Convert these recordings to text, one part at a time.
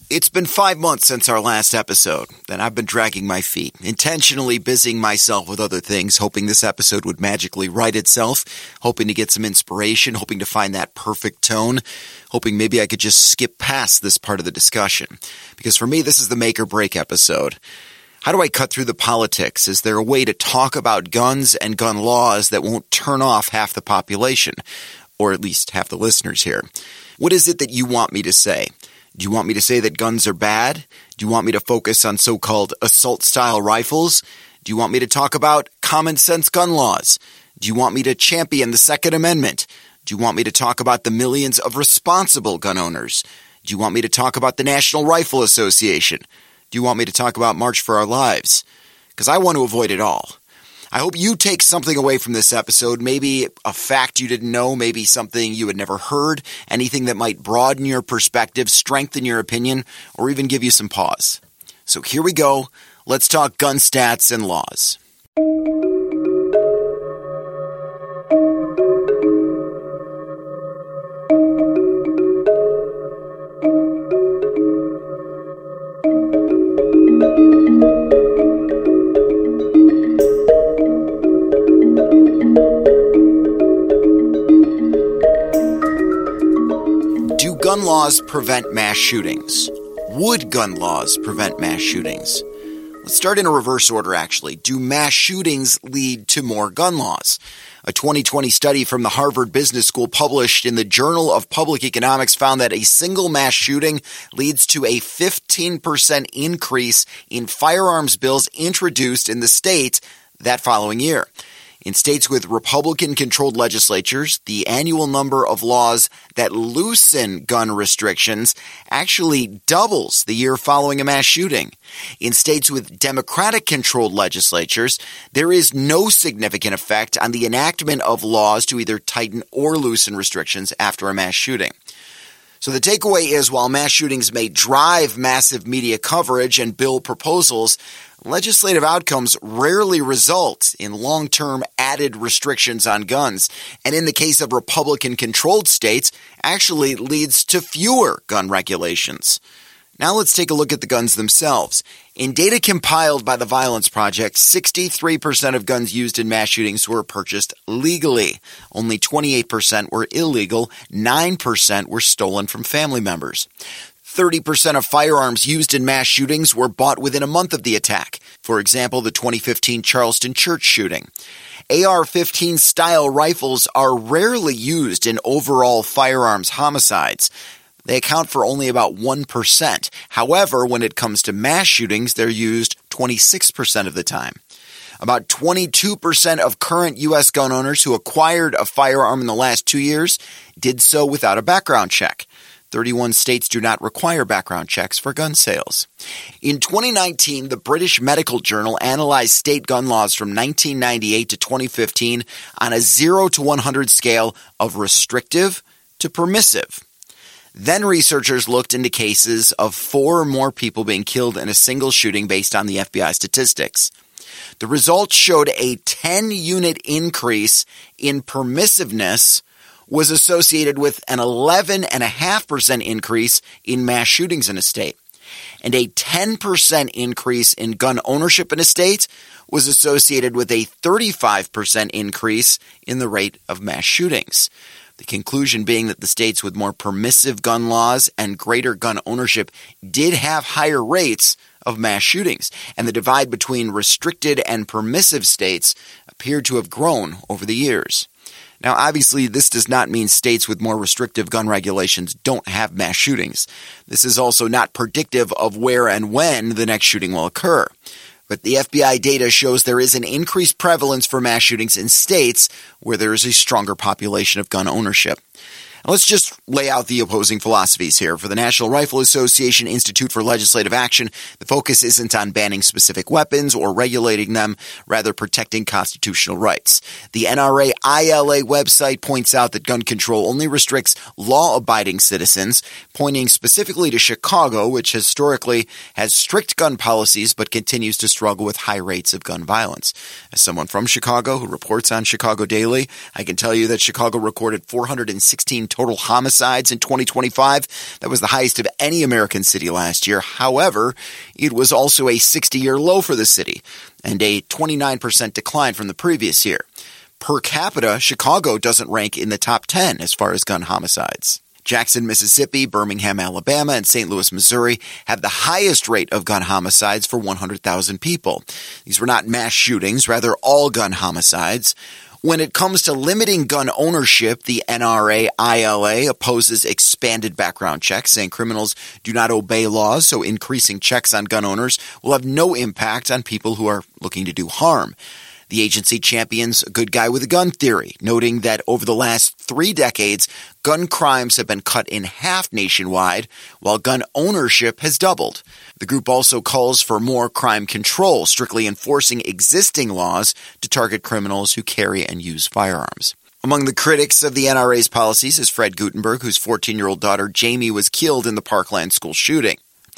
It's been 5 months since our last episode, and I've been dragging my feet, intentionally busying myself with other things, hoping this episode would magically right itself, hoping to get some inspiration, hoping to find that perfect tone, hoping maybe I could just skip past this part of the discussion. Because for me, this is the make or break episode. How do I cut through the politics? Is there a way to talk about guns and gun laws that won't turn off half the population, or at least half the listeners here? What is it that you want me to say? Do you want me to say that guns are bad? Do you want me to focus on so-called assault-style rifles? Do you want me to talk about common-sense gun laws? Do you want me to champion the Second Amendment? Do you want me to talk about the millions of responsible gun owners? Do you want me to talk about the National Rifle Association? Do you want me to talk about March for Our Lives? Because I want to avoid it all. I hope you take something away from this episode, maybe a fact you didn't know, maybe something you had never heard, anything that might broaden your perspective, strengthen your opinion, or even give you some pause. So here we go. Let's talk gun stats and laws. Gun laws prevent mass shootings. Would gun laws prevent mass shootings? Let's start in a reverse order, actually. Do mass shootings lead to more gun laws? A 2020 study from the Harvard Business School published in the Journal of Public Economics found that a single mass shooting leads to a 15% increase in firearms bills introduced in the state that following year. In states with Republican-controlled legislatures, the annual number of laws that loosen gun restrictions actually doubles the year following a mass shooting. In states with Democratic-controlled legislatures, there is no significant effect on the enactment of laws to either tighten or loosen restrictions after a mass shooting. So the takeaway is, while mass shootings may drive massive media coverage and bill proposals, legislative outcomes rarely result in long-term added restrictions on guns, and in the case of Republican-controlled states, actually leads to fewer gun regulations. Now let's take a look at the guns themselves. In data compiled by the Violence Project, 63% of guns used in mass shootings were purchased legally. Only 28% were illegal. 9% were stolen from family members. 30% of firearms used in mass shootings were bought within a month of the attack. For example, the 2015 Charleston church shooting. AR-15 style rifles are rarely used in overall firearms homicides. They account for only about 1%. However, when it comes to mass shootings, they're used 26% of the time. About 22% of current U.S. gun owners who acquired a firearm in the last 2 years did so without a background check. 31 states do not require background checks for gun sales. In 2019, the British Medical Journal analyzed state gun laws from 1998 to 2015 on a 0 to 100 scale of restrictive to permissive. Then researchers looked into cases of 4 or more people being killed in a single shooting based on the FBI statistics. The results showed a 10-unit increase in permissiveness was associated with an 11.5% increase in mass shootings in a state. And a 10% increase in gun ownership in a state was associated with a 35% increase in the rate of mass shootings. The conclusion being that the states with more permissive gun laws and greater gun ownership did have higher rates of mass shootings, and the divide between restricted and permissive states appeared to have grown over the years. Now, obviously, this does not mean states with more restrictive gun regulations don't have mass shootings. This is also not predictive of where and when the next shooting will occur. But the FBI data shows there is an increased prevalence for mass shootings in states where there is a stronger population of gun ownership. Now let's just lay out the opposing philosophies here. For the National Rifle Association Institute for Legislative Action, the focus isn't on banning specific weapons or regulating them, rather protecting constitutional rights. The NRA ILA website points out that gun control only restricts law-abiding citizens, pointing specifically to Chicago, which historically has strict gun policies but continues to struggle with high rates of gun violence. As someone from Chicago who reports on Chicago daily, I can tell you that Chicago recorded 416 total homicides in 2025. That was the highest of any American city last year. However, it was also a 60-year low for the city and a 29% decline from the previous year. Per capita, Chicago doesn't rank in the top 10 as far as gun homicides. Jackson, Mississippi, Birmingham, Alabama, and St. Louis, Missouri have the highest rate of gun homicides for 100,000 people. These were not mass shootings, rather all gun homicides. When it comes to limiting gun ownership, the NRA-ILA opposes expanded background checks, saying criminals do not obey laws, so increasing checks on gun owners will have no impact on people who are looking to do harm. The agency champions a good guy with a gun theory, noting that over the last 3 decades, gun crimes have been cut in half nationwide, while gun ownership has doubled. The group also calls for more crime control, strictly enforcing existing laws to target criminals who carry and use firearms. Among the critics of the NRA's policies is Fred Guttenberg, whose 14-year-old daughter Jamie was killed in the Parkland school shooting.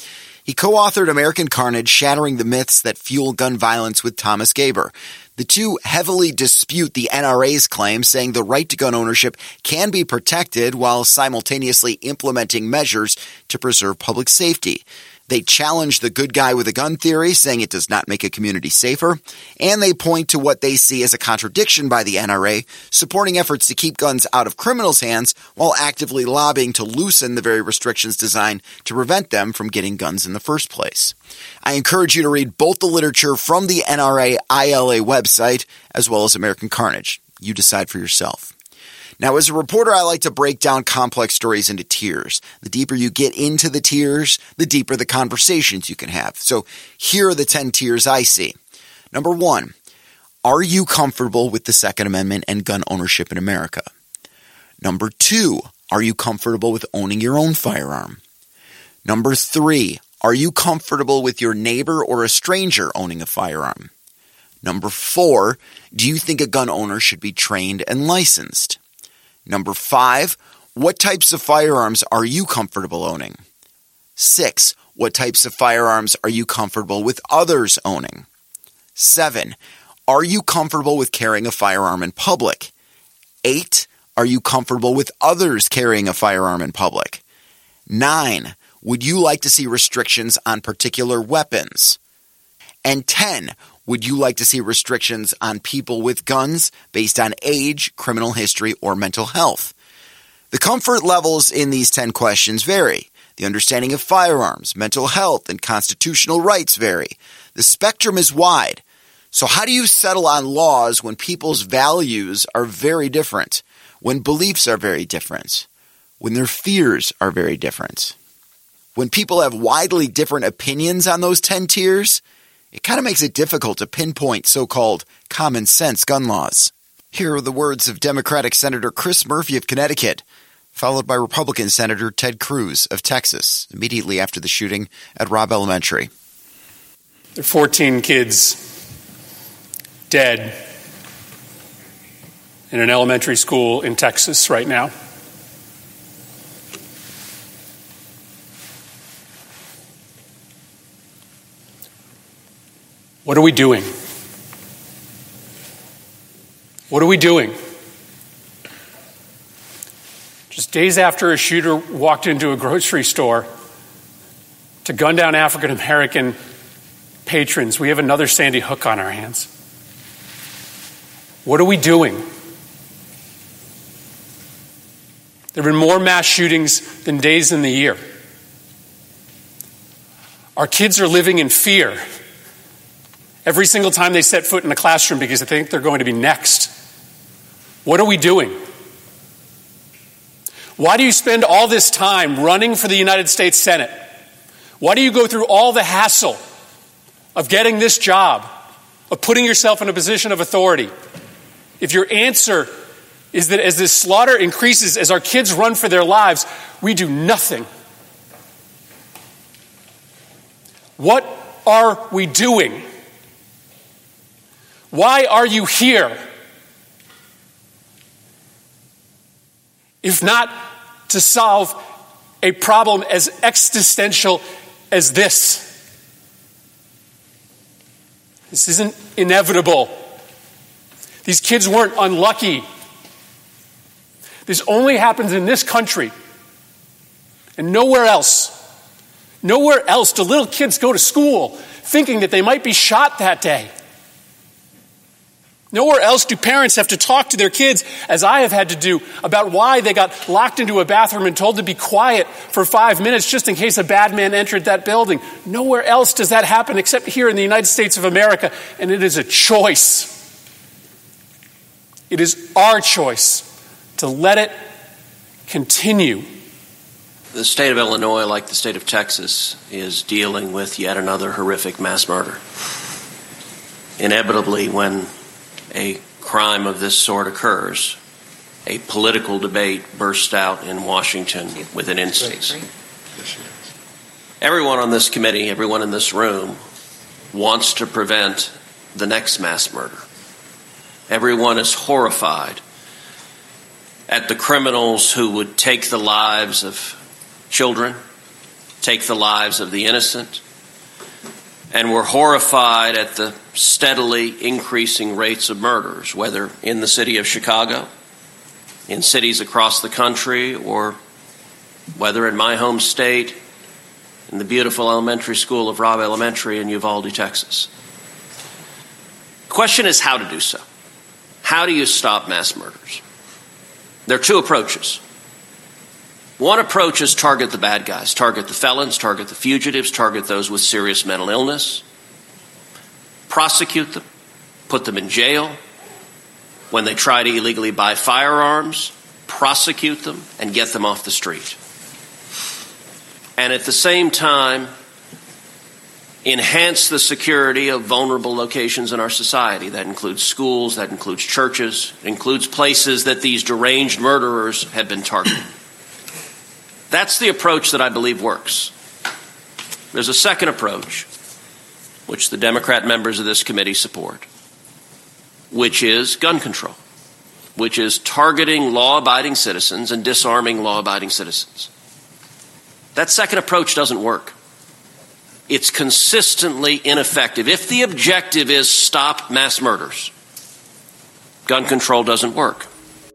He co-authored American Carnage, Shattering the Myths That Fuel Gun Violence with Thomas Gaber. The two heavily dispute the NRA's claim, saying the right to gun ownership can be protected while simultaneously implementing measures to preserve public safety. They challenge the good guy with a gun theory, saying it does not make a community safer, and they point to what they see as a contradiction by the NRA, supporting efforts to keep guns out of criminals' hands while actively lobbying to loosen the very restrictions designed to prevent them from getting guns in the first place. I encourage you to read both the literature from the NRA-ILA website as well as American Carnage. You decide for yourself. Now, as a reporter, I like to break down complex stories into tiers. The deeper you get into the tiers, the deeper the conversations you can have. So here are the 10 tiers I see. Number 1, are you comfortable with the Second Amendment and gun ownership in America? Number 2, are you comfortable with owning your own firearm? Number 3, are you comfortable with your neighbor or a stranger owning a firearm? Number 4, do you think a gun owner should be trained and licensed? Number 5, what types of firearms are you comfortable owning? 6, what types of firearms are you comfortable with others owning? 7, are you comfortable with carrying a firearm in public? 8, are you comfortable with others carrying a firearm in public? 9, would you like to see restrictions on particular weapons? And 10, would you like to see restrictions on people with guns based on age, criminal history, or mental health? The comfort levels in these 10 questions vary. The understanding of firearms, mental health, and constitutional rights vary. The spectrum is wide. So how do you settle on laws when people's values are very different, when beliefs are very different, when their fears are very different? When people have widely different opinions on those 10 tiers, it kind of makes it difficult to pinpoint so-called common sense gun laws. Here are the words of Democratic Senator Chris Murphy of Connecticut, followed by Republican Senator Ted Cruz of Texas, immediately after the shooting at Robb Elementary. There are 14 kids dead in an elementary school in Texas right now. What are we doing? What are we doing? Just days after a shooter walked into a grocery store to gun down African American patrons, we have another Sandy Hook on our hands. What are we doing? There have been more mass shootings than days in the year. Our kids are living in fear every single time they set foot in a classroom because they think they're going to be next. What are we doing? Why do you spend all this time running for the United States Senate? Why do you go through all the hassle of getting this job, of putting yourself in a position of authority, if your answer is that as this slaughter increases, as our kids run for their lives, we do nothing? What are we doing? Why are you here? If not to solve a problem as existential as this. This isn't inevitable. These kids weren't unlucky. This only happens in this country and nowhere else. Nowhere else do little kids go to school thinking that they might be shot that day. Nowhere else do parents have to talk to their kids, as I have had to do, about why they got locked into a bathroom and told to be quiet for 5 minutes just in case a bad man entered that building. Nowhere else does that happen except here in the United States of America, and it is a choice. It is our choice to let it continue. The state of Illinois, like the state of Texas, is dealing with yet another horrific mass murder. Inevitably, when a crime of this sort occurs, a political debate bursts out in Washington with an instance. Everyone on this committee, everyone in this room, wants to prevent the next mass murder. Everyone is horrified at the criminals who would take the lives of children, take the lives of the innocent, and we're horrified at the steadily increasing rates of murders, whether in the city of Chicago, in cities across the country, or whether in my home state, in the beautiful elementary school of Robb Elementary in Uvalde, Texas. The question is how to do so. How do you stop mass murders? There are two approaches. One approach is target the bad guys, target the felons, target the fugitives, target those with serious mental illness, prosecute them, put them in jail. When they try to illegally buy firearms, prosecute them and get them off the street. And at the same time, enhance the security of vulnerable locations in our society. That includes schools, that includes churches, it includes places that these deranged murderers have been targeting. That's the approach that I believe works. There's a second approach, which the Democrat members of this committee support, which is gun control, which is targeting law-abiding citizens and disarming law-abiding citizens. That second approach doesn't work. It's consistently ineffective. If the objective is stop mass murders, gun control doesn't work.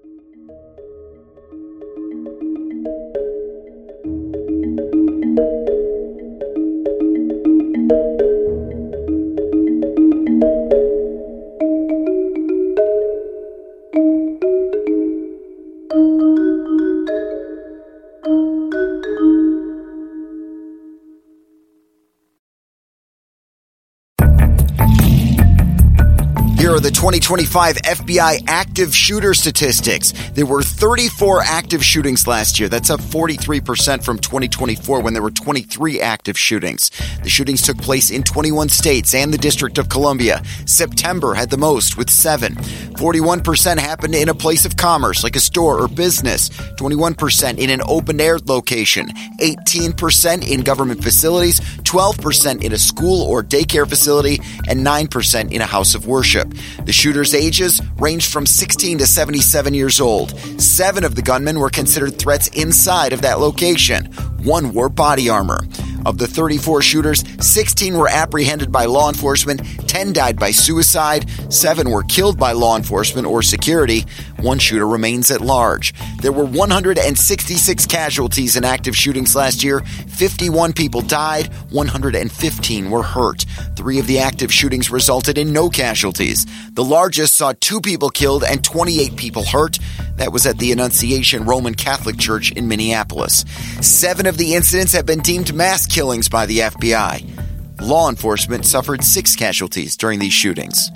Here are the 2025 FBI active shooter statistics. There were 34 active shootings last year. That's up 43% from 2024 when there were 23 active shootings. The shootings took place in 21 states and the District of Columbia. September had the most with 7. 41% happened in a place of commerce like a store or business. 21% in an open-air location. 18% in government facilities. 12% in a school or daycare facility. And 9% in a house of worship. The shooters' ages ranged from 16 to 77 years old. 7 of the gunmen were considered threats inside of that location. 1 wore body armor. Of the 34 shooters, 16 were apprehended by law enforcement, 10 died by suicide, 7 were killed by law enforcement or security. 1 shooter remains at large. There were 166 casualties in active shootings last year. 51 people died, 115 were hurt. 3 of the active shootings resulted in no casualties. The largest saw 2 people killed and 28 people hurt. That was at the Annunciation Roman Catholic Church in Minneapolis. 7 of the incidents have been deemed mass killings by the FBI. Law enforcement suffered 6 casualties during these shootings.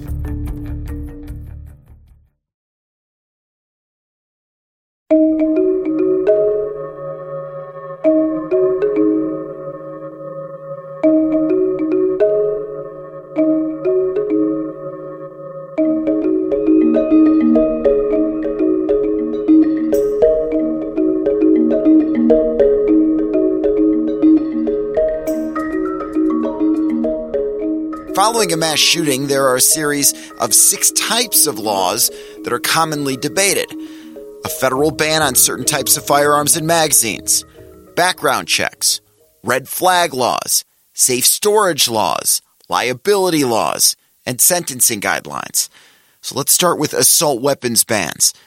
Following a mass shooting, there are a series of 6 types of laws that are commonly debated. A federal ban on certain types of firearms and magazines, background checks, red flag laws, safe storage laws, liability laws, and sentencing guidelines. So let's start with assault weapons bans.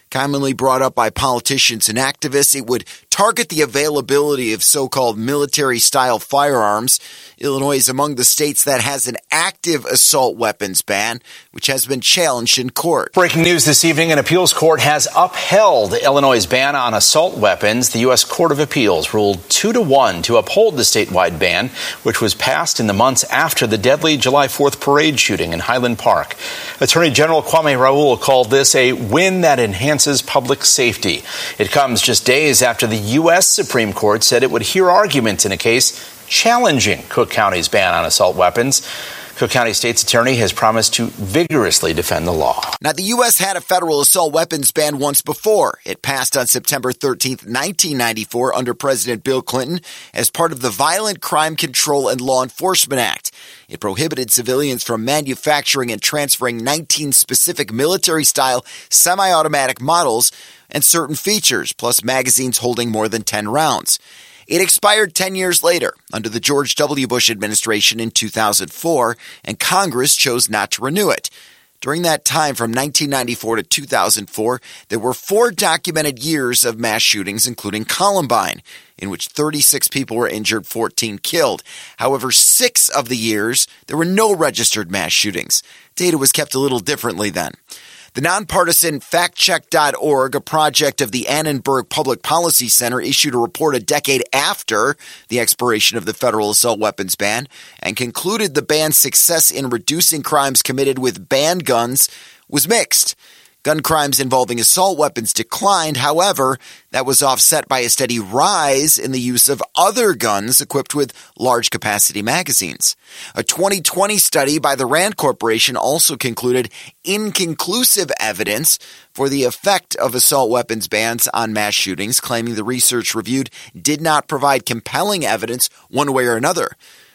Commonly brought up by politicians and activists, it would target the availability of so-called military-style firearms. Illinois is among the states that has an active assault weapons ban, which has been challenged in court. Breaking news this evening, an appeals court has upheld Illinois' ban on assault weapons. The U.S. Court of Appeals ruled 2-1 to uphold the statewide ban, which was passed in the months after the deadly July 4th parade shooting in Highland Park. Attorney General Kwame Raoul called this a win that enhances public safety. It comes just days after the U.S. Supreme Court said it would hear arguments in a case challenging Cook County's ban on assault weapons. Cook County State's attorney has promised to vigorously defend the law. Now, the U.S. had a federal assault weapons ban once before. It passed on September 13th, 1994 under President Bill Clinton as part of the Violent Crime Control and Law Enforcement Act. It prohibited civilians from manufacturing and transferring 19 specific military-style semi-automatic models and certain features, plus magazines holding more than 10 rounds. It expired 10 years later under the George W. Bush administration in 2004, and Congress chose not to renew it. During that time, from 1994 to 2004, there were 4 documented years of mass shootings, including Columbine, in which 36 people were injured, 14 killed. However, 6 of the years, there were no registered mass shootings. Data was kept a little differently then. The nonpartisan FactCheck.org, a project of the Annenberg Public Policy Center, issued a report a decade after the expiration of the federal assault weapons ban and concluded the ban's success in reducing crimes committed with banned guns was mixed. Gun crimes involving assault weapons declined. However, that was offset by a steady rise in the use of other guns equipped with large capacity magazines. A 2020 study by the Rand Corporation also concluded inconclusive evidence for the effect of assault weapons bans on mass shootings, claiming the research reviewed did not provide compelling evidence one way or another.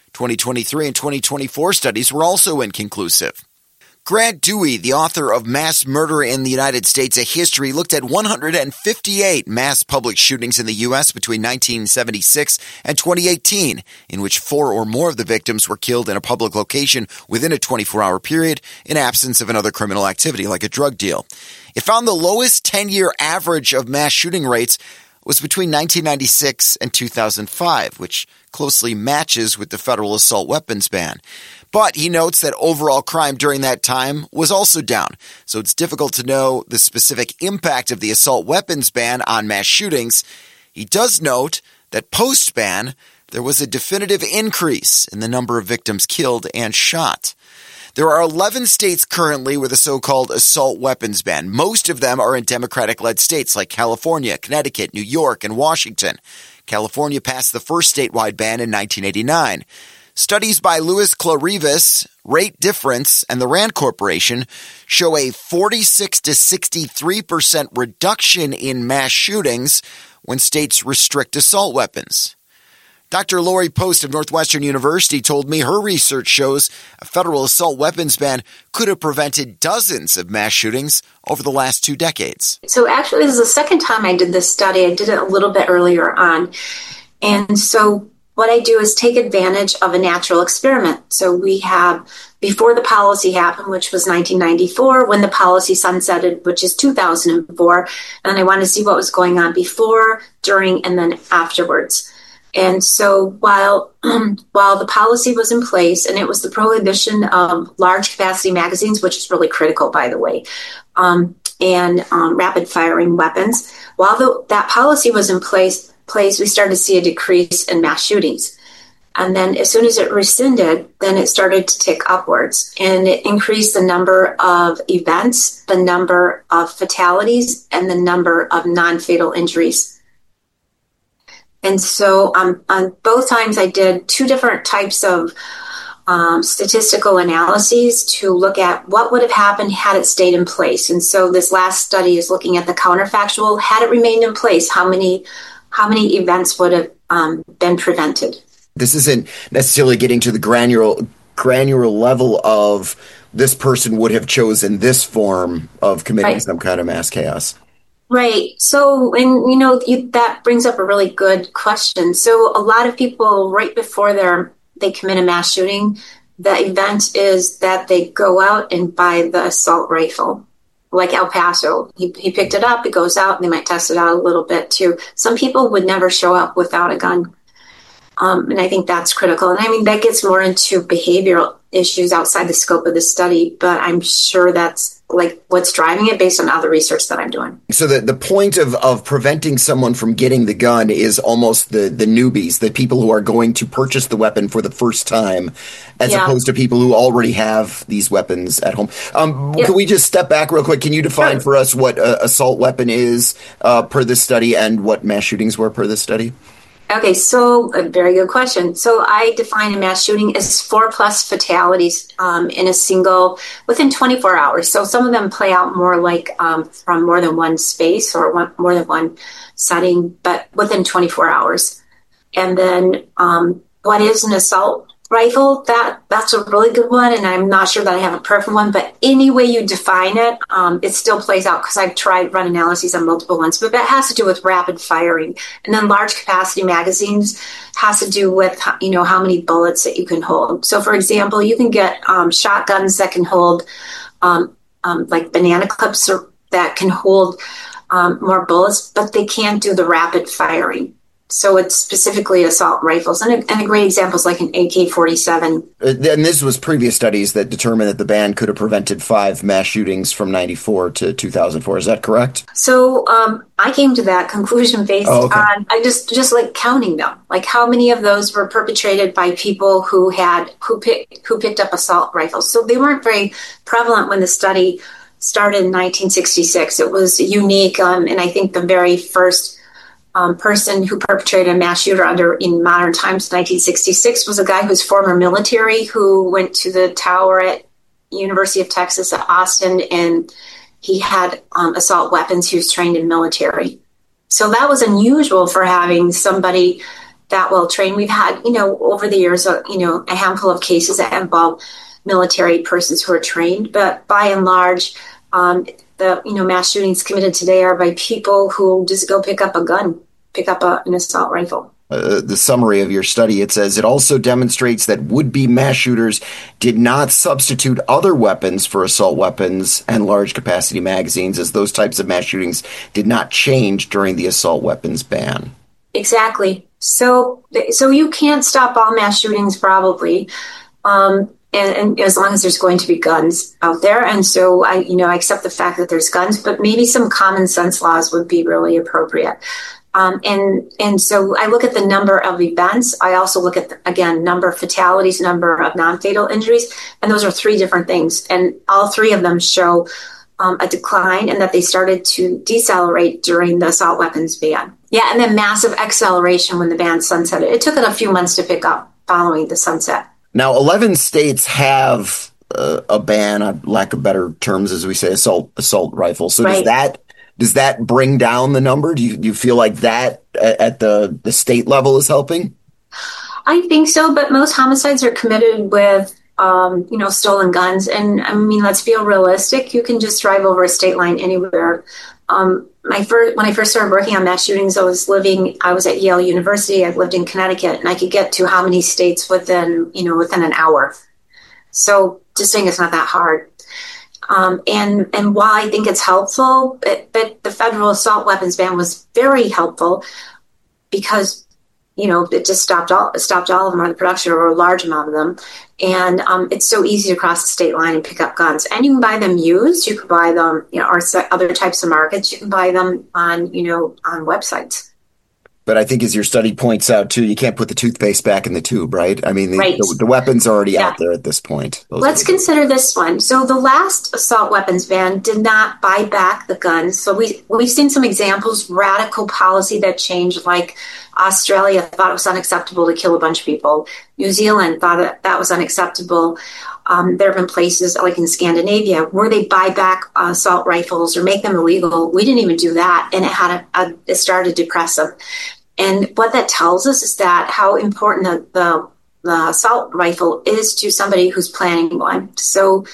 2023 and 2024 studies were also inconclusive. Grant Dewey, the author of Mass Murder in the United States, A History, looked at 158 mass public shootings in the U.S. between 1976 and 2018, in which 4 or more of the victims were killed in a public location within a 24-hour period in absence of another criminal activity like a drug deal. It found the lowest 10-year average of mass shooting rates was between 1996 and 2005, which closely matches with the federal assault weapons ban. But he notes that overall crime during that time was also down, so it's difficult to know the specific impact of the assault weapons ban on mass shootings. He does note that post-ban, there was a definitive increase in the number of victims killed and shot. There are 11 states currently with a so-called assault weapons ban. Most of them are in Democratic-led states like California, Connecticut, New York, and Washington. California passed the first statewide ban in 1989. Studies by Louis Clarivis, Rate Difference, and the Rand Corporation show a 46 to 63% reduction in mass shootings when states restrict assault weapons. Dr. Lori Post of Northwestern University told me her research shows a federal assault weapons ban could have prevented dozens of mass shootings over the last 2 decades. So actually, this is the second time I did this study. I did it a little bit earlier on. And so what I do is take advantage of a natural experiment. So we have, before the policy happened, which was 1994, when the policy sunsetted, which is 2004, and I wanted to see what was going on before, during, and then afterwards. And so while the policy was in place, and it was the prohibition of large capacity magazines, which is really critical, by the way, and rapid firing weapons, while that policy was in place, we started to see a decrease in mass shootings. And then as soon as it rescinded, then it started to tick upwards, and it increased the number of events, the number of fatalities, and the number of non-fatal injuries. And so on both times I did 2 different types of statistical analyses to look at what would have happened had it stayed in place. And so this last study is looking at the counterfactual. Had it remained in place, how many events would have been prevented? This isn't necessarily getting to the granular level of this person would have chosen this form of committing some kind of mass chaos. Right. So, and that brings up a really good question. So a lot of people, right before they commit a mass shooting, the event is that they go out and buy the assault rifle like El Paso. He picked it up, it goes out, and they might test it out a little bit too. Some people would never show up without a gun. And I think that's critical. And I mean, that gets more into behavioral issues outside the scope of the study, but I'm sure that's like what's driving it based on other research that I'm doing. So the point of preventing someone from getting the gun is almost the newbies, the people who are going to purchase the weapon for the first time, as opposed to people who already have these weapons at home. Can we just step back real quick? Can you define for us what assault weapon is per this study and what mass shootings were per this study? Okay, so a very good question. So I define a mass shooting as 4+ fatalities in a single, within 24 hours. So some of them play out more like from more than one space or more than one setting, but within 24 hours. And then what is an assault rifle? That's a really good one, and I'm not sure that I have a perfect one, but any way you define it, it still plays out because I've tried run analyses on multiple ones, but that has to do with rapid firing. And then large capacity magazines has to do with, how many bullets that you can hold. So for example, you can get shotguns that can hold like banana clips that can hold more bullets, but they can't do the rapid firing. So it's specifically assault rifles. And a great example is like an AK-47. And this was previous studies that determined that the ban could have prevented 5 mass shootings from 94 to 2004. Is that correct? So I came to that conclusion based on, I just like counting them. Like how many of those were perpetrated by people who picked up assault rifles. So they weren't very prevalent when the study started in 1966. It was unique. And I think the very first person who perpetrated a mass shooter in modern times, 1966, was a guy who's former military who went to the tower at University of Texas at Austin, and he had assault weapons. He was trained in military. So that was unusual for having somebody that well trained. We've had, over the years, a handful of cases that involve military persons who are trained, but by and large, the mass shootings committed today are by people who just go pick up a gun, pick up an assault rifle. The summary of your study, it says it also demonstrates that would-be mass shooters did not substitute other weapons for assault weapons and large capacity magazines, as those types of mass shootings did not change during the assault weapons ban. Exactly. So you can't stop all mass shootings probably. And as long as there's going to be guns out there. And so I accept the fact that there's guns, but maybe some common sense laws would be really appropriate. And so I look at the number of events. I also look at, number of fatalities, number of non-fatal injuries. And those are 3 different things. And all 3 of them show a decline, and that they started to decelerate during the assault weapons ban. Yeah, and then massive acceleration when the ban sunsetted. It took it a few months to pick up following the sunset. Now, 11 states have a ban, on lack of better terms, as we say, assault rifles. So right. Does that bring down the number? Do you feel like that at the state level is helping? I think so, but most homicides are committed with stolen guns. And I mean, let's be realistic. You can just drive over a state line anywhere. When I first started working on mass shootings, I was at Yale University. I lived in Connecticut, and I could get to how many states within an hour. So just saying it's not that hard. And while I think it's helpful, but the federal assault weapons ban was very helpful because, it just stopped all of them, or the production, or a large amount of them. And it's so easy to cross the state line and pick up guns. And you can buy them used. You can buy them, or other types of markets. You can buy them on websites. But I think, as your study points out, too, you can't put the toothpaste back in the tube, right? I mean, the weapons are already out there at this point. Let's consider this one. So the last assault weapons ban did not buy back the guns. So we've seen some examples, radical policy that changed, like Australia thought it was unacceptable to kill a bunch of people. New Zealand thought that was unacceptable. There have been places like in Scandinavia where they buy back assault rifles or make them illegal. We didn't even do that, and it started to depress them. And what that tells us is that how important the assault rifle is to somebody who's planning one. So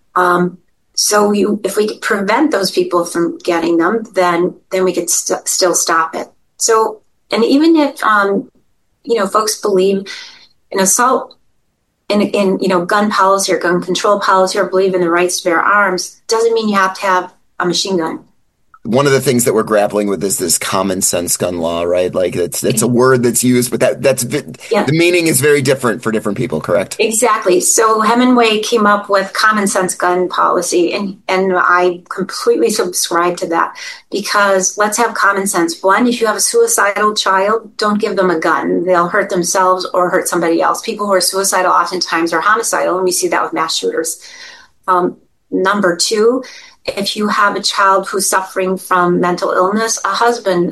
if we prevent those people from getting them, then we could still stop it. So, and even if folks believe in assault, in gun policy or gun control policy, or believe in the rights to bear arms, doesn't mean you have to have a machine gun. One of the things that we're grappling with is this common sense gun law, right? Like it's a word that's used, but the meaning is very different for different people, correct? Exactly. So Hemingway came up with common sense gun policy, and I completely subscribe to that, because let's have common sense. One, if you have a suicidal child, don't give them a gun. They'll hurt themselves or hurt somebody else. People who are suicidal oftentimes are homicidal, and we see that with mass shooters. Number two, if you have a child who's suffering from mental illness, a husband,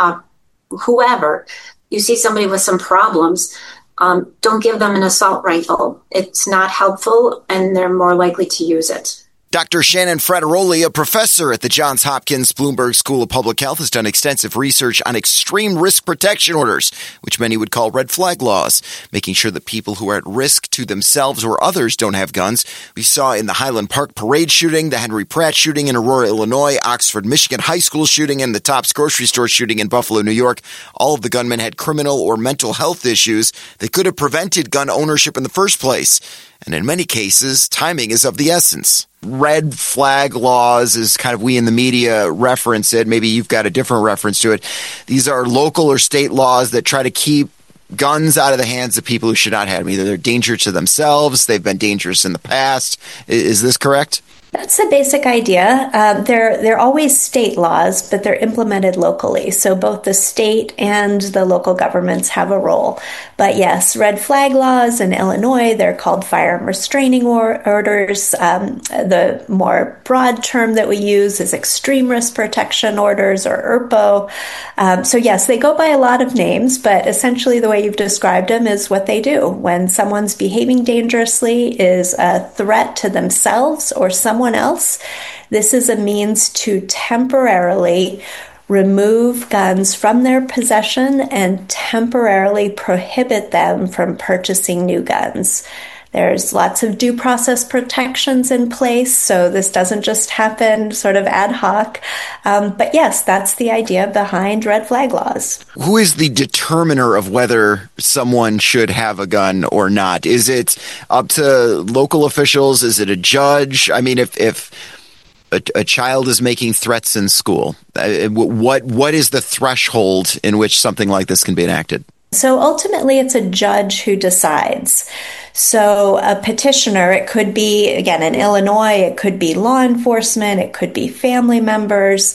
whoever, you see somebody with some problems, don't give them an assault rifle. It's not helpful, and they're more likely to use it. Dr. Shannon Frattaroli, a professor at the Johns Hopkins Bloomberg School of Public Health, has done extensive research on extreme risk protection orders, which many would call red flag laws, making sure that people who are at risk to themselves or others don't have guns. We saw in the Highland Park parade shooting, the Henry Pratt shooting in Aurora, Illinois, Oxford, Michigan high school shooting, and the Tops grocery store shooting in Buffalo, New York. All of the gunmen had criminal or mental health issues that could have prevented gun ownership in the first place. And in many cases, timing is of the essence. Red flag laws is kind of, we in the media reference it. Maybe you've got a different reference to it. These are local or state laws that try to keep guns out of the hands of people who should not have them. Either they're dangerous to themselves, they've been dangerous in the past. Is this correct? That's the basic idea. They're always state laws, but they're implemented locally. So both the state and the local governments have a role. But yes, red flag laws in Illinois, they're called firearm restraining orders. The more broad term that we use is extreme risk protection orders, or ERPO. So yes, they go by a lot of names, but essentially the way you've described them is what they do. When someone's behaving dangerously, is a threat to themselves or someone else, this is a means to temporarily remove guns from their possession and temporarily prohibit them from purchasing new guns. There's lots of due process protections in place, so this doesn't just happen sort of ad hoc. But yes, that's the idea behind red flag laws. Who is the determiner of whether someone should have a gun or not? Is it up to local officials? Is it a judge? I mean, if a child is making threats in school, what is the threshold in which something like this can be enacted? So ultimately, it's a judge who decides. So a petitioner, it could be, again, in Illinois, it could be law enforcement, it could be family members.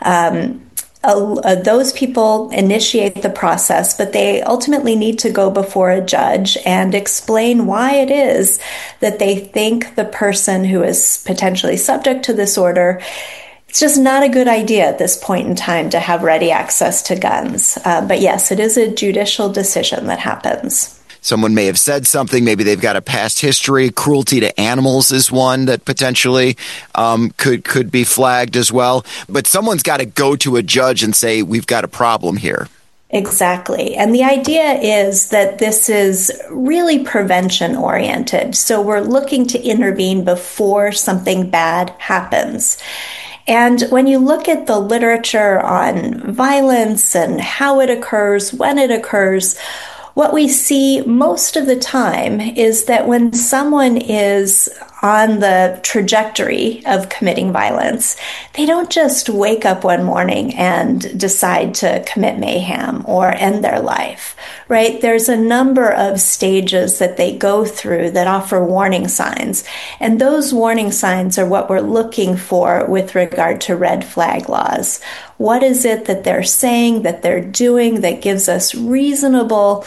Those people initiate the process, but they ultimately need to go before a judge and explain why it is that they think the person who is potentially subject to this order, it's just not a good idea at this point in time to have ready access to guns. But yes, it is a judicial decision that happens. Someone may have said something. Maybe they've got a past history. Cruelty to animals is one that potentially could be flagged as well. But someone's got to go to a judge and say, we've got a problem here. Exactly. And the idea is that this is really prevention oriented. So we're looking to intervene before something bad happens. And when you look at the literature on violence and how it occurs, when it occurs, what we see most of the time is that when someone is on the trajectory of committing violence, they don't just wake up one morning and decide to commit mayhem or end their life, right? There's a number of stages that they go through that offer warning signs. And those warning signs are what we're looking for with regard to red flag laws. What is it that they're saying, that they're doing, that gives us a reasonable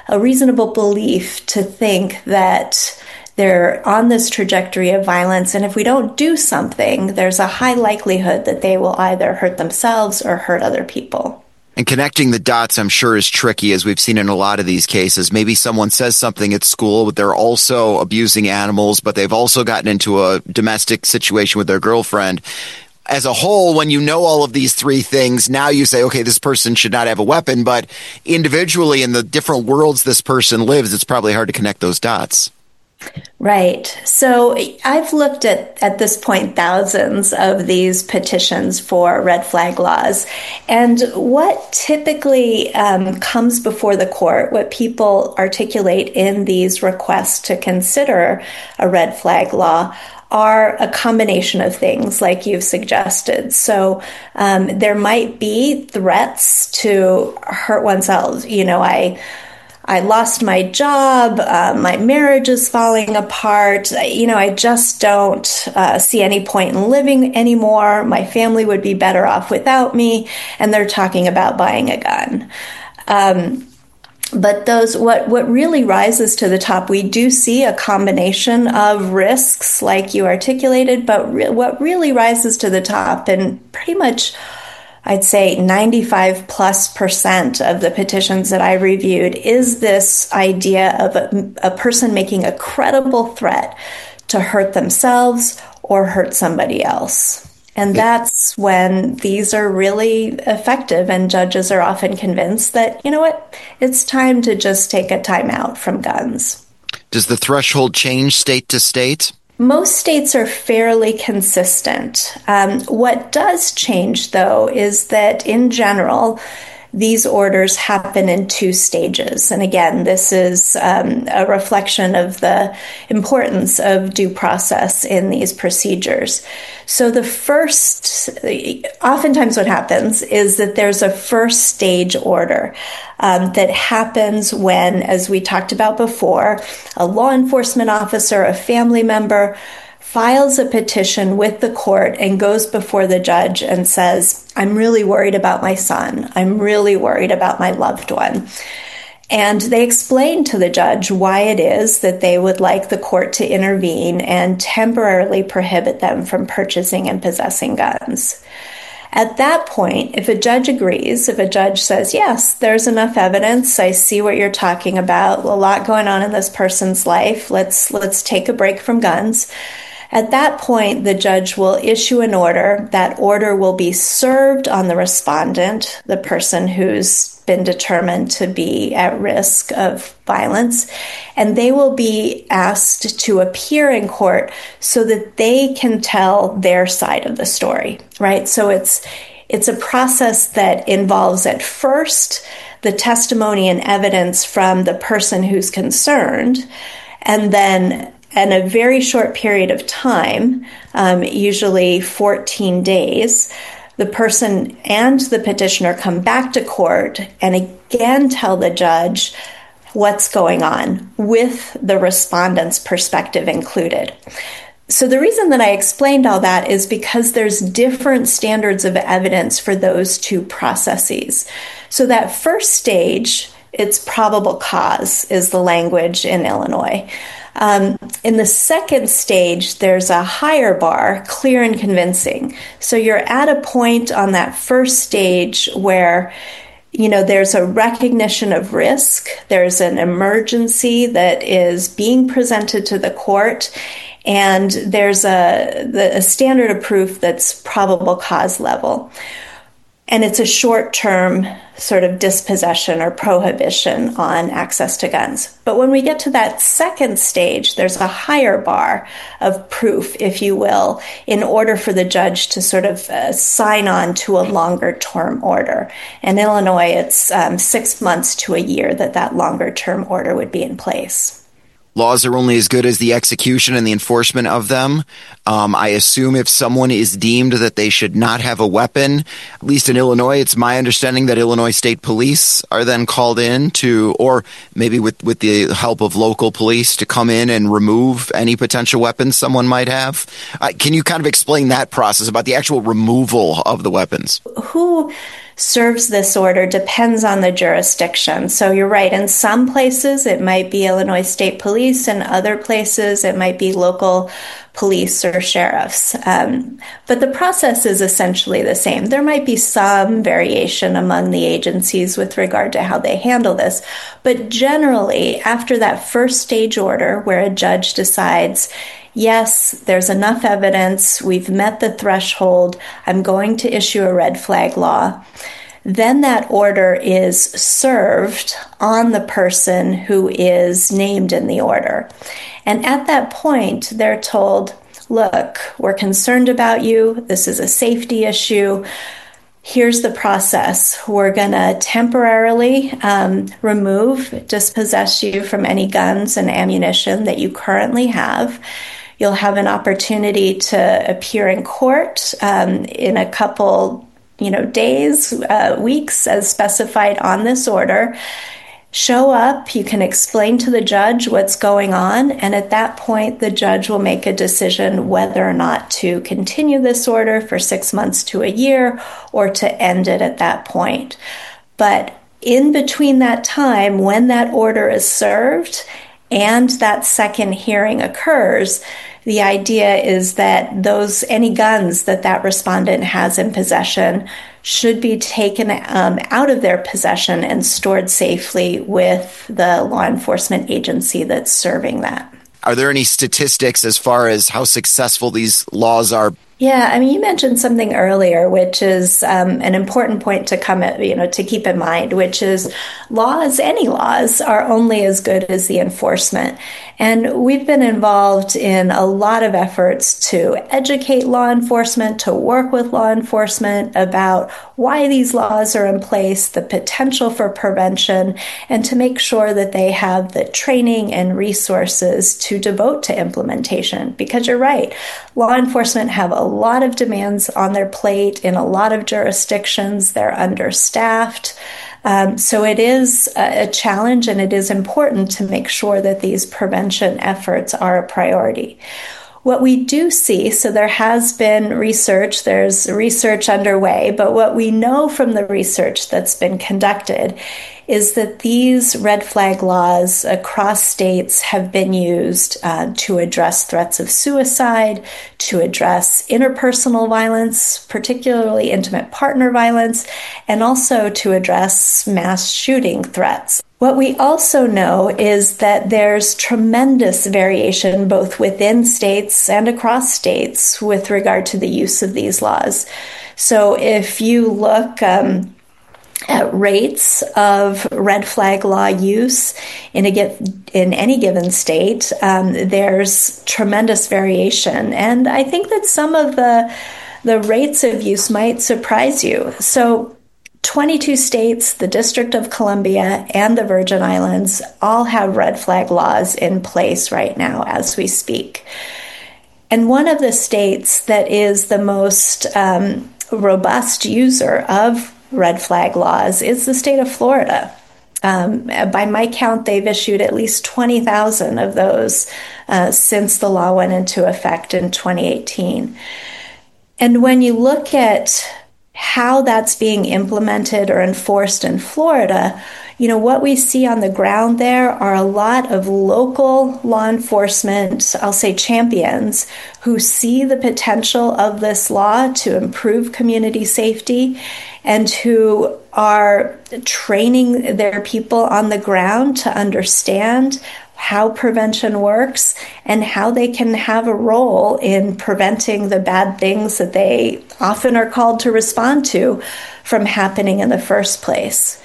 belief to think that they're on this trajectory of violence, and if we don't do something, there's a high likelihood that they will either hurt themselves or hurt other people. And connecting the dots, I'm sure, is tricky, as we've seen in a lot of these cases. Maybe someone says something at school, but they're also abusing animals, but they've also gotten into a domestic situation with their girlfriend. As a whole, when you know all of these three things, now you say, okay, this person should not have a weapon, but individually in the different worlds this person lives, it's probably hard to connect those dots. Right. So I've looked at this point, thousands of these petitions for red flag laws. And what typically comes before the court, what people articulate in these requests to consider a red flag law, are a combination of things like you've suggested. So there might be threats to hurt oneself. I lost my job, my marriage is falling apart, I just don't see any point in living anymore, my family would be better off without me, and they're talking about buying a gun. But what really rises to the top, we do see a combination of risks like you articulated, but what really rises to the top, and pretty much I'd say 95+% of the petitions that I reviewed, is this idea of a person making a credible threat to hurt themselves or hurt somebody else. And that's when these are really effective, and judges are often convinced that, it's time to just take a time out from guns. Does the threshold change state to state? Most states are fairly consistent. What does change, though, is that in general, these orders happen in 2 stages. And again, this is a reflection of the importance of due process in these procedures. So oftentimes what happens is that there's a first stage order that happens when, as we talked about before, a law enforcement officer, a family member, files a petition with the court and goes before the judge and says, I'm really worried about my son. I'm really worried about my loved one. And they explain to the judge why it is that they would like the court to intervene and temporarily prohibit them from purchasing and possessing guns. At that point, if a judge agrees, if a judge says, yes, there's enough evidence, I see what you're talking about, a lot going on in this person's life, let's take a break from guns. At that point, the judge will issue an order. That order will be served on the respondent, the person who's been determined to be at risk of violence, and they will be asked to appear in court so that they can tell their side of the story, right? So it's a process that involves at first the testimony and evidence from the person who's concerned, and then in a very short period of time, usually 14 days, the person and the petitioner come back to court and again tell the judge what's going on with the respondent's perspective included. So the reason that I explained all that is because there's different standards of evidence for those 2 processes. So that first stage, it's probable cause is the language in Illinois. In the second stage, there's a higher bar, clear and convincing. So you're at a point on that first stage where, there's a recognition of risk, there's an emergency that is being presented to the court, and there's a standard of proof that's probable cause level. And it's a short-term sort of dispossession or prohibition on access to guns. But when we get to that second stage, there's a higher bar of proof, if you will, in order for the judge to sort of sign on to a longer-term order. In Illinois, it's 6 months to a year that longer-term order would be in place. Laws are only as good as the execution and the enforcement of them. I assume if someone is deemed that they should not have a weapon, at least in Illinois, it's my understanding that Illinois State Police are then called in to, or maybe with the help of local police, to come in and remove any potential weapons someone might have. Can you kind of explain that process about the actual removal of the weapons? Who serves this order depends on the jurisdiction. So you're right. In some places, it might be Illinois State Police. In other places, it might be local police or sheriffs. But the process is essentially the same. There might be some variation among the agencies with regard to how they handle this. But generally, after that first stage order where a judge decides, yes, there's enough evidence, we've met the threshold, I'm going to issue a red flag law, then that order is served on the person who is named in the order. And at that point, they're told, look, we're concerned about you, this is a safety issue, here's the process. We're going to temporarily dispossess you from any guns and ammunition that you currently have. You'll have an opportunity to appear in court in a couple days, weeks, as specified on this order. Show up, you can explain to the judge what's going on, and at that point, the judge will make a decision whether or not to continue this order for 6 months to a year or to end it at that point. But in between that time, when that order is served and that second hearing occurs, the idea is that any guns that respondent has in possession should be taken out of their possession and stored safely with the law enforcement agency that's serving that. Are there any statistics as far as how successful these laws are? Yeah, you mentioned something earlier, which is an important point to keep in mind, which is any laws are only as good as the enforcement. And we've been involved in a lot of efforts to educate law enforcement, to work with law enforcement about why these laws are in place, the potential for prevention, and to make sure that they have the training and resources to devote to implementation. Because you're right, law enforcement have a lot of demands on their plate in a lot of jurisdictions. They're understaffed. So it is a challenge, and it is important to make sure that these prevention efforts are a priority. What we do see, so there has been research, there's research underway, but what we know from the research that's been conducted is that these red flag laws across states have been used to address threats of suicide, to address interpersonal violence, particularly intimate partner violence, and also to address mass shooting threats. What we also know is that there's tremendous variation both within states and across states with regard to the use of these laws. So if you look at rates of red flag law use in any given state, there's tremendous variation. And I think that some of the rates of use might surprise you. So 22 states, the District of Columbia, and the Virgin Islands all have red flag laws in place right now as we speak. And one of the states that is the most robust user of red flag laws is the state of Florida. By my count, they've issued at least 20,000 of those since the law went into effect in 2018. And when you look at how that's being implemented or enforced in Florida, what we see on the ground there are a lot of local law enforcement, I'll say champions, who see the potential of this law to improve community safety and who are training their people on the ground to understand how prevention works and how they can have a role in preventing the bad things that they often are called to respond to from happening in the first place.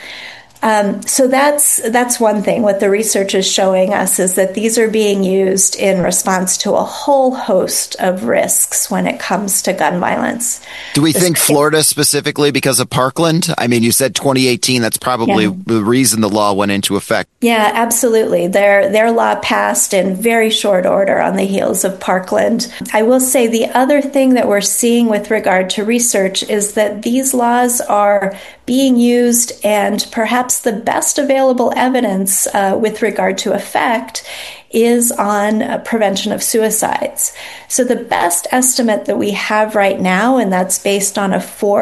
So that's one thing. What the research is showing us is that these are being used in response to a whole host of risks when it comes to gun violence. Do we think Florida specifically because of Parkland? You said 2018. That's probably the reason the law went into effect. Yeah, absolutely. Their law passed in very short order on the heels of Parkland. I will say the other thing that we're seeing with regard to research is that these laws are being used, and perhaps the best available evidence with regard to effect is on prevention of suicides. So the best estimate that we have right now, and that's based on a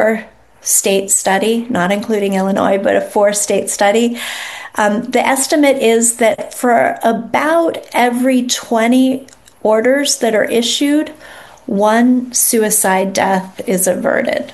4-state study, not including Illinois, but a 4-state study, the estimate is that for about every 20 orders that are issued, 1 suicide death is averted.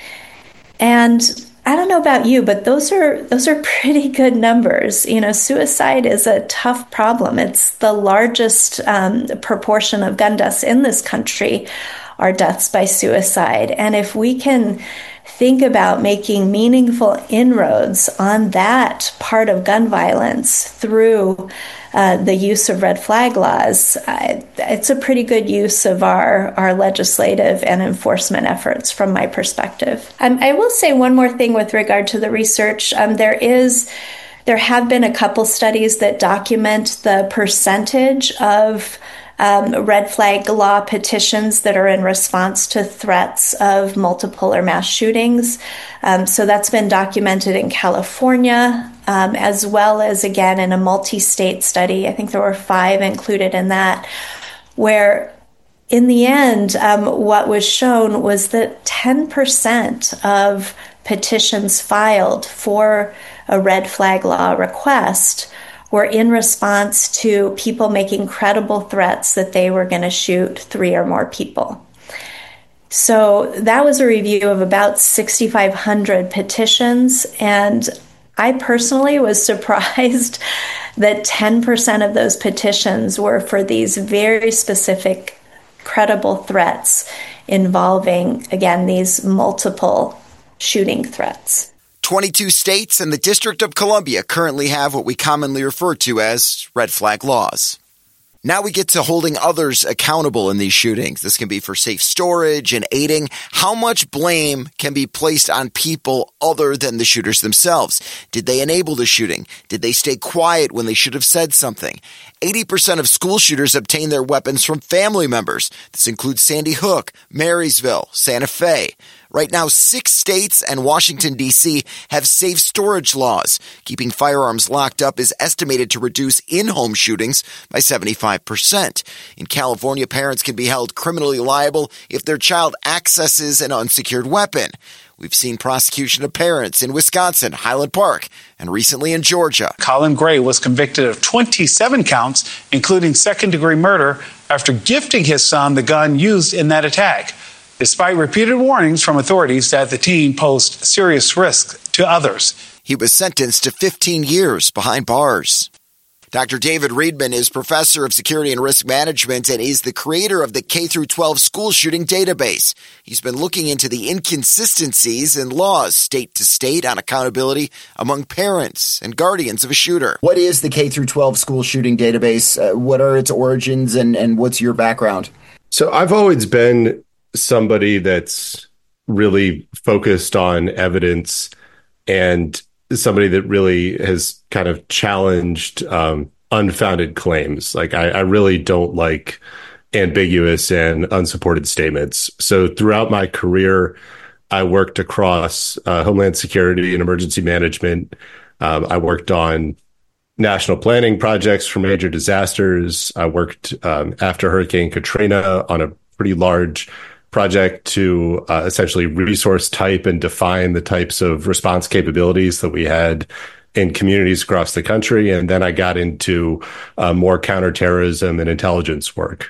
And I don't know about you, but those are pretty good numbers. Suicide is a tough problem. It's the largest proportion of gun deaths in this country are deaths by suicide. And if we can think about making meaningful inroads on that part of gun violence through the use of red flag laws, it's a pretty good use of our legislative and enforcement efforts from my perspective. I will say one more thing with regard to the research. There is There have been a couple studies that document the percentage of red flag law petitions that are in response to threats of multiple or mass shootings. So that's been documented in California, as well as, again, in a multi-state study. I think there were 5 included in that, where in the end, what was shown was that 10% of petitions filed for a red flag law request were in response to people making credible threats that they were going to shoot 3 or more people. So that was a review of about 6,500 petitions, and I personally was surprised that 10% of those petitions were for these very specific, credible threats involving, again, these multiple shooting threats. 22 states and the District of Columbia currently have what we commonly refer to as red flag laws. Now we get to holding others accountable in these shootings. This can be for safe storage and aiding. How much blame can be placed on people other than the shooters themselves? Did they enable the shooting? Did they stay quiet when they should have said something? 80% of school shooters obtain their weapons from family members. This includes Sandy Hook, Marysville, Santa Fe. Right now, 6 states and Washington, D.C. have safe storage laws. Keeping firearms locked up is estimated to reduce in-home shootings by 75%. In California, parents can be held criminally liable if their child accesses an unsecured weapon. We've seen prosecution of parents in Wisconsin, Highland Park, and recently in Georgia. Colin Gray was convicted of 27 counts, including second-degree murder, after gifting his son the gun used in that attack, despite repeated warnings from authorities that the teen posed serious risk to others. He was sentenced to 15 years behind bars. Dr. David Riedman is professor of security and risk management and is the creator of the K-12 school shooting database. He's been looking into the inconsistencies in laws state to state on accountability among parents and guardians of a shooter. What is the K-12 school shooting database? What are its origins and what's your background? So I've always been somebody that's really focused on evidence and somebody that really has kind of challenged unfounded claims. Like I really don't like ambiguous and unsupported statements. So throughout my career, I worked across Homeland Security and emergency management. I worked on national planning projects for major disasters. I worked after Hurricane Katrina on a pretty large project to essentially resource type and define the types of response capabilities that we had in communities across the country. And then I got into more counterterrorism and intelligence work.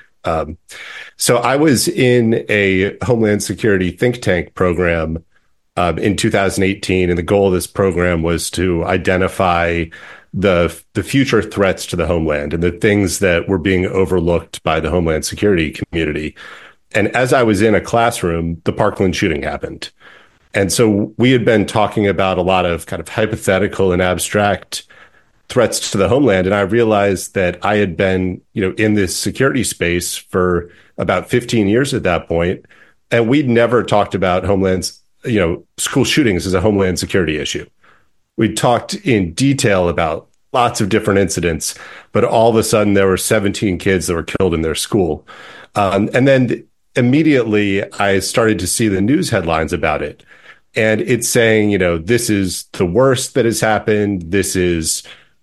So I was in a Homeland Security think tank program in 2018. And the goal of this program was to identify the future threats to the homeland and the things that were being overlooked by the Homeland Security community. And as I was in a classroom, the Parkland shooting happened. And so we had been talking about a lot of kind of hypothetical and abstract threats to the homeland. And I realized that I had been, in this security space for about 15 years at that point. And we'd never talked about homelands, school shootings as a homeland security issue. We talked in detail about lots of different incidents, but all of a sudden there were 17 kids that were killed in their school. And then immediately I started to see the news headlines about it. And it's saying, this is the worst that has happened. This is,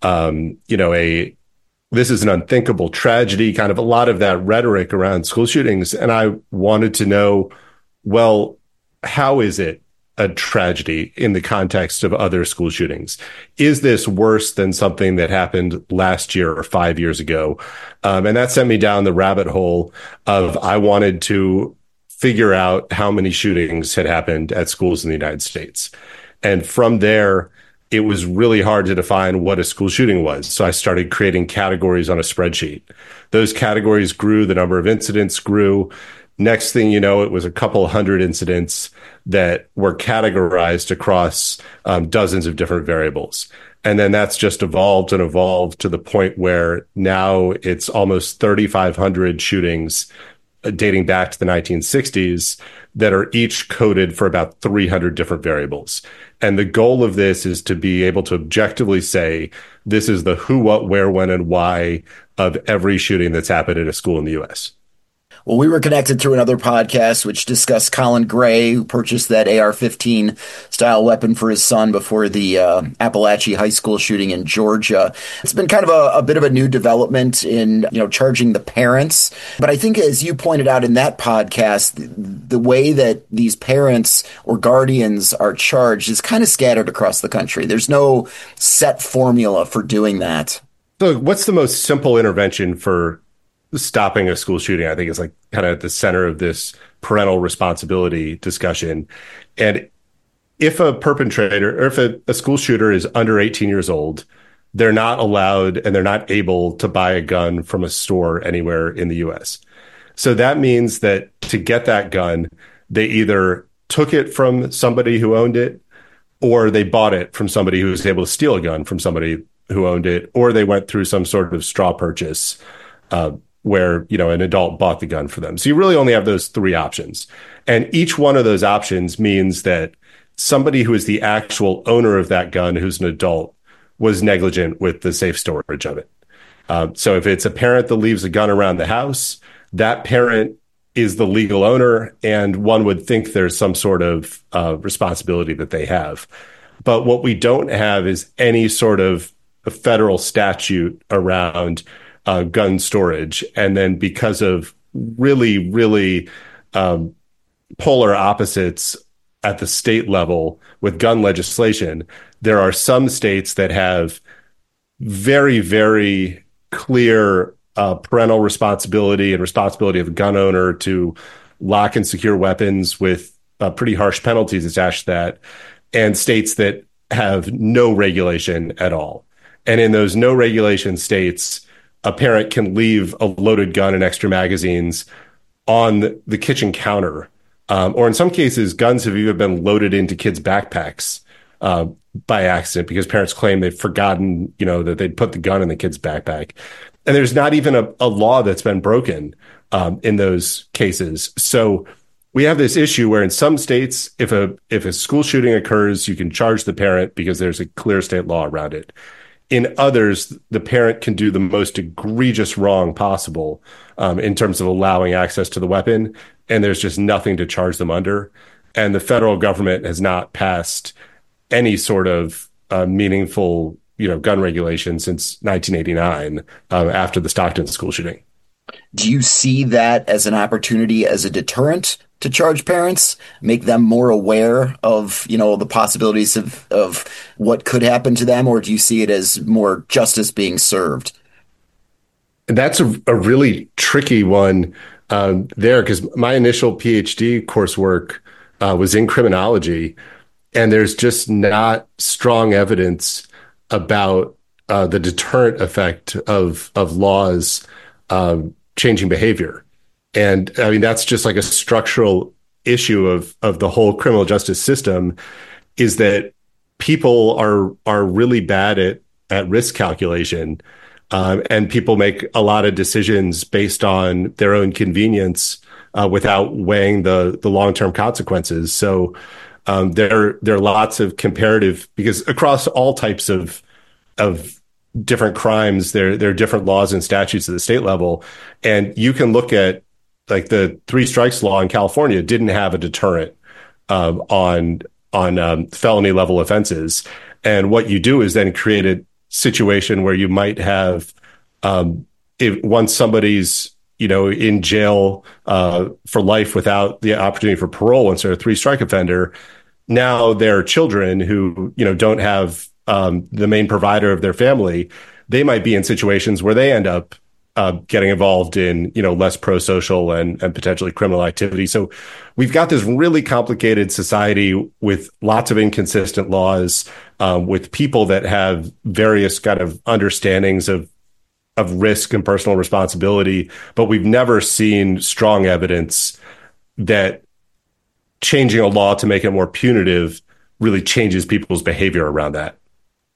this is an unthinkable tragedy, kind of a lot of that rhetoric around school shootings. And I wanted to know, well, how is it a tragedy in the context of other school shootings? Is this worse than something that happened last year or 5 years ago? And that sent me down the rabbit hole of I wanted to figure out how many shootings had happened at schools in the United States. And from there, it was really hard to define what a school shooting was. So I started creating categories on a spreadsheet. Those categories grew, the number of incidents grew. Next thing you know, it was a couple hundred incidents that were categorized across dozens of different variables. And then that's just evolved and evolved to the point where now it's almost 3,500 shootings dating back to the 1960s that are each coded for about 300 different variables. And the goal of this is to be able to objectively say, this is the who, what, where, when, and why of every shooting that's happened at a school in the U.S. Well, we were connected through another podcast which discussed Colin Gray, who purchased that AR-15 style weapon for his son before the Appalachia High School shooting in Georgia. It's been kind of a bit of a new development in, charging the parents. But I think, as you pointed out in that podcast, the way that these parents or guardians are charged is kind of scattered across the country. There's no set formula for doing that. So what's the most simple intervention for stopping a school shooting? I think is like kind of at the center of this parental responsibility discussion. And if a perpetrator or if a school shooter is under 18 years old, they're not allowed and they're not able to buy a gun from a store anywhere in the US. So that means that to get that gun, they either took it from somebody who owned it, or they bought it from somebody who was able to steal a gun from somebody who owned it, or they went through some sort of straw purchase, where, an adult bought the gun for them. So you really only have those three options. And each one of those options means that somebody who is the actual owner of that gun, who's an adult, was negligent with the safe storage of it. So if it's a parent that leaves a gun around the house, that parent is the legal owner, and one would think there's some sort of responsibility that they have. But what we don't have is any sort of a federal statute around gun storage. And then because of really, really polar opposites at the state level with gun legislation, there are some states that have very, very clear parental responsibility and responsibility of a gun owner to lock and secure weapons with pretty harsh penalties attached to that, and states that have no regulation at all. And in those no regulation states, a parent can leave a loaded gun and extra magazines on the kitchen counter. Or in some cases, guns have even been loaded into kids' backpacks by accident because parents claim they've forgotten, that they'd put the gun in the kid's backpack. And there's not even a law that's been broken in those cases. So we have this issue where in some states, if a school shooting occurs, you can charge the parent because there's a clear state law around it. In others, the parent can do the most egregious wrong possible in terms of allowing access to the weapon, and there's just nothing to charge them under. And the federal government has not passed any sort of meaningful, gun regulation since 1989 after the Stockton school shooting. Do you see that as an opportunity, as a deterrent to charge parents, make them more aware of, the possibilities of what could happen to them? Or do you see it as more justice being served? That's a really tricky one there, because my initial PhD coursework was in criminology, and there's just not strong evidence about the deterrent effect of laws changing behavior. And I mean, that's just like a structural issue of the whole criminal justice system, is that people are really bad at risk calculation. And people make a lot of decisions based on their own convenience without weighing the long-term consequences. So there are lots of comparative, because across all types of different crimes, there are different laws and statutes at the state level. And you can look at, like, the three strikes law in California didn't have a deterrent on felony level offenses. And what you do is then create a situation where you might have, once somebody's, in jail for life without the opportunity for parole, once they're a three-strike offender, now their children who, don't have the main provider of their family, they might be in situations where they end up getting involved in, less pro-social and potentially criminal activity. So we've got this really complicated society with lots of inconsistent laws, with people that have various kind of understandings of risk and personal responsibility, but we've never seen strong evidence that changing a law to make it more punitive really changes people's behavior around that.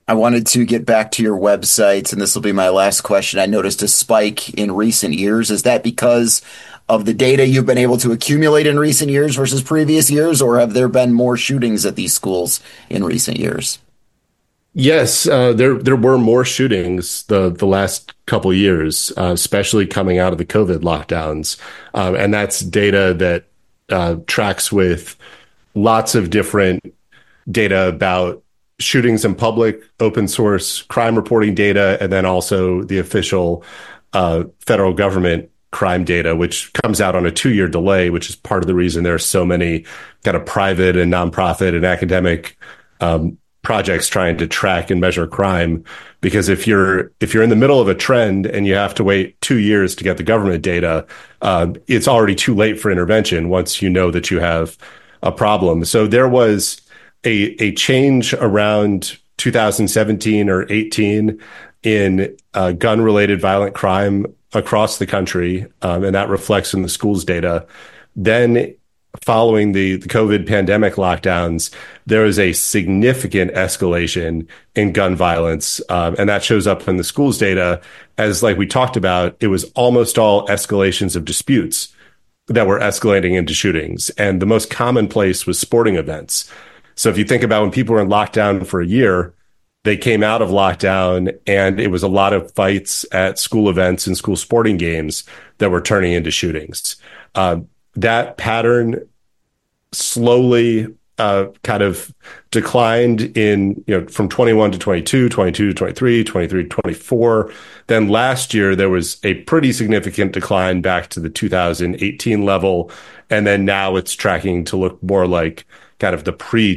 I wanted to get back to your websites, and this will be my last question. I noticed a spike in recent years. Is that because of the data you've been able to accumulate in recent years versus previous years, or have there been more shootings at these schools in recent years? Yes, there were more shootings the last couple of years, especially coming out of the COVID lockdowns. And that's data that tracks with lots of different data about shootings in public, open source crime reporting data, and then also the official federal government crime data, which comes out on a 2-year delay, which is part of the reason there are so many kind of private and nonprofit and academic projects trying to track and measure crime. Because if you're in the middle of a trend and you have to wait 2 years to get the government data, it's already too late for intervention once you know that you have a problem. So there was a change around 2017 or 18 in gun-related violent crime across the country, and that reflects in the schools data. Then following the COVID pandemic lockdowns, there was a significant escalation in gun violence, and that shows up in the schools data as, like we talked about, it was almost all escalations of disputes that were escalating into shootings. And the most common place was sporting events. So if you think about when people were in lockdown for a year, they came out of lockdown and it was a lot of fights at school events and school sporting games that were turning into shootings. That pattern slowly kind of declined in, from 21 to 22, 22 to 23, 23 to 24. Then last year, there was a pretty significant decline back to the 2018 level. And then now it's tracking to look more like kind of the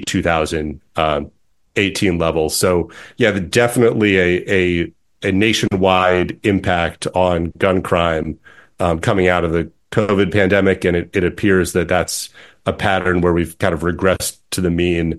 pre-2018 level. So yeah, definitely a nationwide impact on gun crime coming out of the COVID pandemic. And it appears that that's a pattern where we've kind of regressed to the mean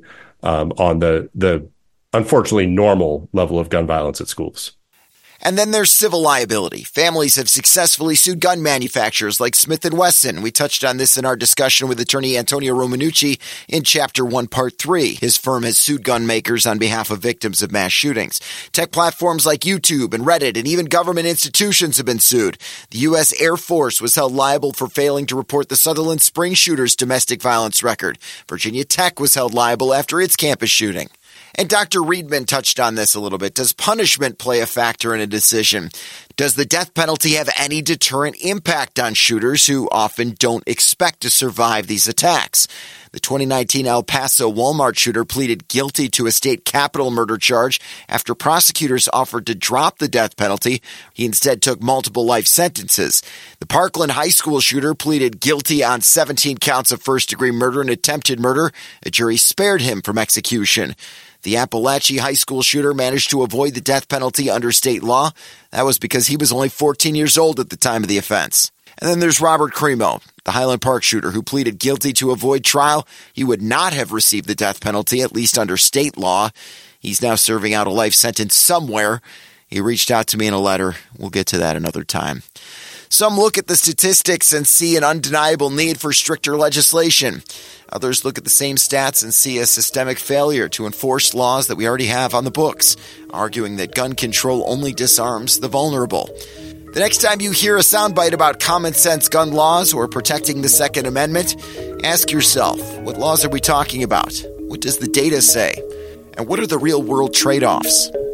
on the unfortunately normal level of gun violence at schools. And then there's civil liability. Families have successfully sued gun manufacturers like Smith & Wesson. We touched on this in our discussion with attorney Antonio Romanucci in Chapter 1, Part 3. His firm has sued gun makers on behalf of victims of mass shootings. Tech platforms like YouTube and Reddit and even government institutions have been sued. The U.S. Air Force was held liable for failing to report the Sutherland Springs shooter's domestic violence record. Virginia Tech was held liable after its campus shooting. And Dr. Reedman touched on this a little bit. Does punishment play a factor in a decision? Does the death penalty have any deterrent impact on shooters who often don't expect to survive these attacks? The 2019 El Paso Walmart shooter pleaded guilty to a state capital murder charge after prosecutors offered to drop the death penalty. He instead took multiple life sentences. The Parkland High School shooter pleaded guilty on 17 counts of first-degree murder and attempted murder. A jury spared him from execution. The Appalachia High School shooter managed to avoid the death penalty under state law. That was because he was only 14 years old at the time of the offense. And then there's Robert Crimo, the Highland Park shooter who pleaded guilty to avoid trial. He would not have received the death penalty, at least under state law. He's now serving out a life sentence somewhere. He reached out to me in a letter. We'll get to that another time. Some look at the statistics and see an undeniable need for stricter legislation. Others look at the same stats and see a systemic failure to enforce laws that we already have on the books, arguing that gun control only disarms the vulnerable. The next time you hear a soundbite about common sense gun laws or protecting the Second Amendment, ask yourself, what laws are we talking about? What does the data say? And what are the real world trade-offs?